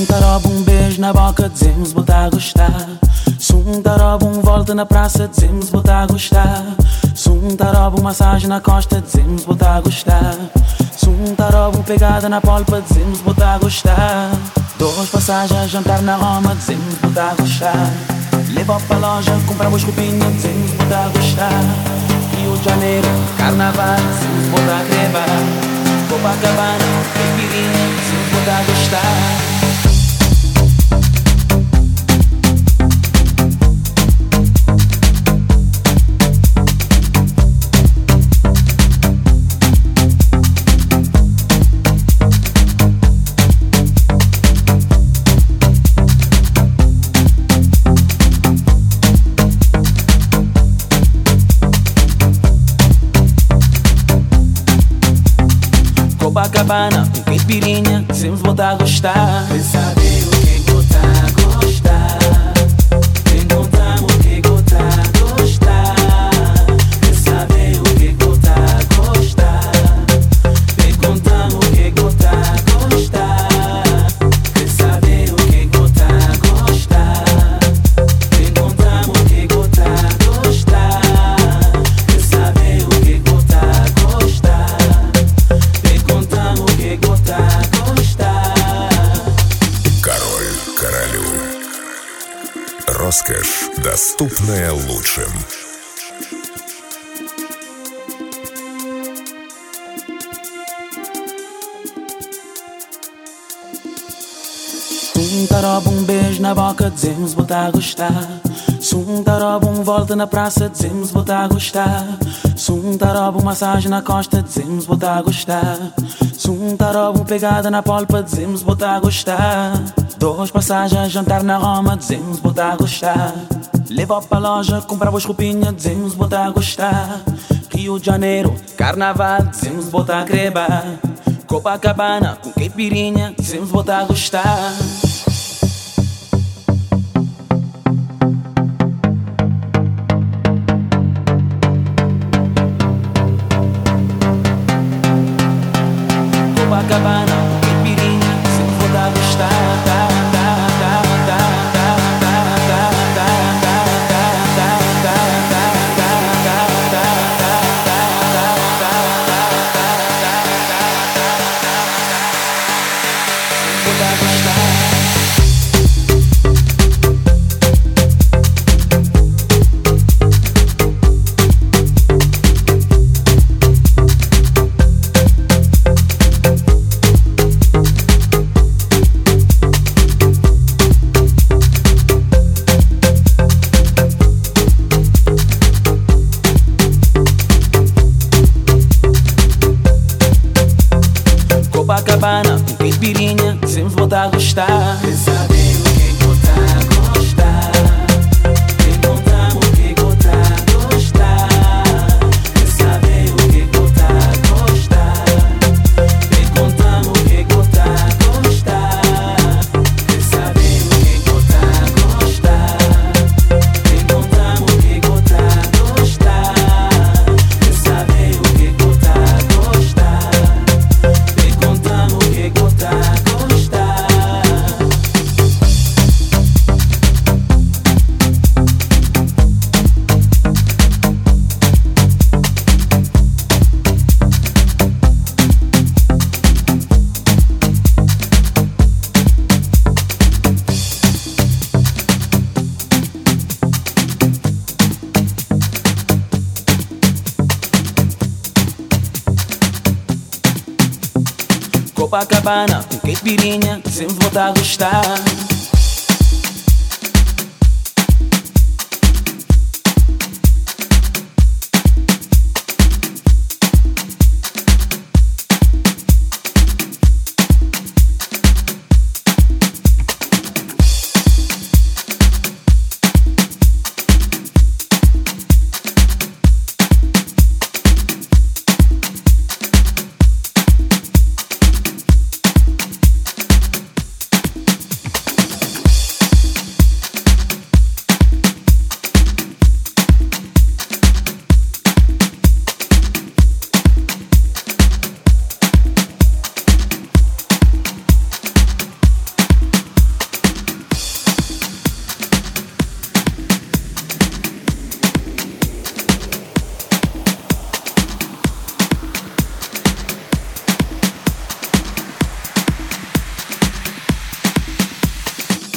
taroba, um beijo na boca, dizemos botar a gostar. Taroba, volta na praça, dizemos botar a gostar. Taroba, massagem na costa, dizemos botar a gostar. Taroba, pegada na polpa, dizemos botar a gostar. Dois passagens, jantar na Roma, dizemos botar a gostar. Leva pra loja, compramos roupinha, dizemos botar a gostar. Rio de Janeiro, carnaval, dizemos botar a crebar. Copacabana, caipirinha, dizemos botar a gostar. Copacabana, com caipirinha, dizemos botar a gostar. Quer saber o que botar a gostar? Encontramos o que botar a gostar. Quer saber o que botar a gostar? Encontramos o que botar a gostar. Quer saber o que botar a gostar? Encontramos o que botar a gostar. Quer saber o que botar a gostar? Король королю. Роскошь, доступная лучшим. Taroba, um beijo na boca, dizemos botar a gostar. Taroba, volta na praça, dizemos botar a gostar. Taroba, massagem na costa, dizemos botar a gostar. Taroba, pegada na polpa, dizemos botar a gostar. Dois passagens, jantar na Roma, dizemos botar a gostar. Leva pra loja, compramos roupinha, dizemos botar a gostar. Rio de Janeiro, carnaval, dizemos botar a crebar. Copacabana, com caipirinha, dizemos botar a gostar. Copacabana, caipirinha, sempre vou dar a gostar. Copacabana, com caipirinha, dizemos botar a gostar. Quer saber o que botar a gostar? Encontramos o que botar a gostar. Quer saber o que botar a gostar? Encontramos o que botar a gostar. Quer saber o que botar a gostar? Encontramos o que botar a gostar. Quer saber o que botar a gostar? Encontramos o que botar a gostar. Copacabana, com caipirinha, dizemos botar a gostar.